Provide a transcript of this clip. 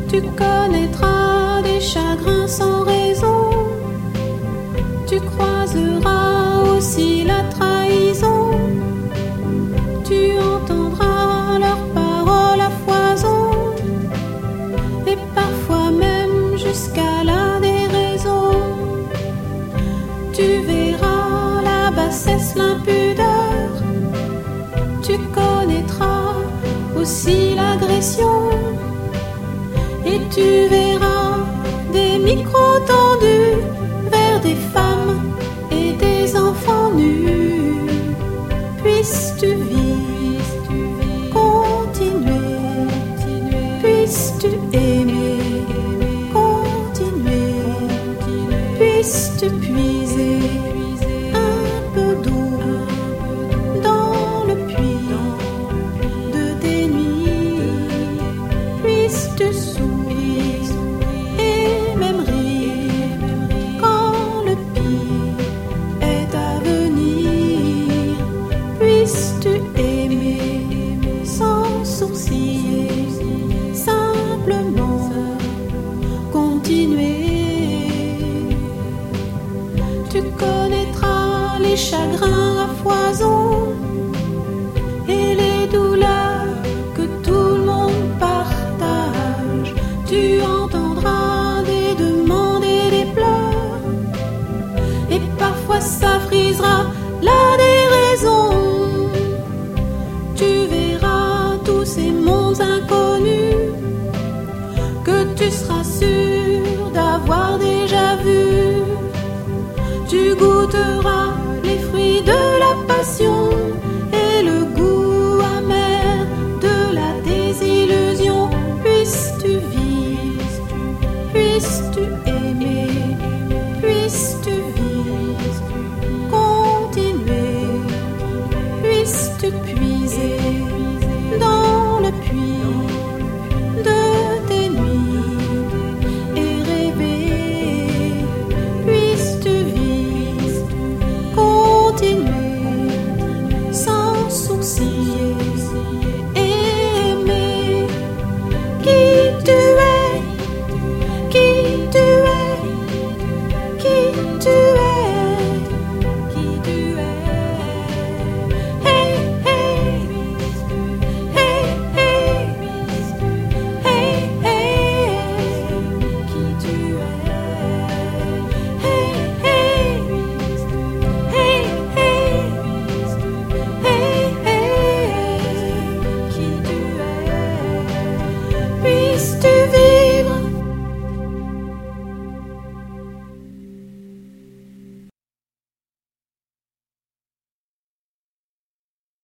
Tu connaîtras des chagrins sans raison, tu croiseras aussi la trahison, tu entendras leurs paroles à foison, et parfois même jusqu'à la déraison. Tu verras la bassesse, l'impudeur, tu connaîtras aussi l'agression, et tu verras des micros tendus vers des femmes et des enfants nus. Puisses-tu vivre, continuer, puisses-tu aimer, continuer, puisses-tu puiser un peu d'eau dans le puits de tes nuits, puisses-tu sourire et même rire quand le pire est à venir, puisses-tu aimer sans sourciller, simplement continuer. Tu connaîtras les chagrins à foison,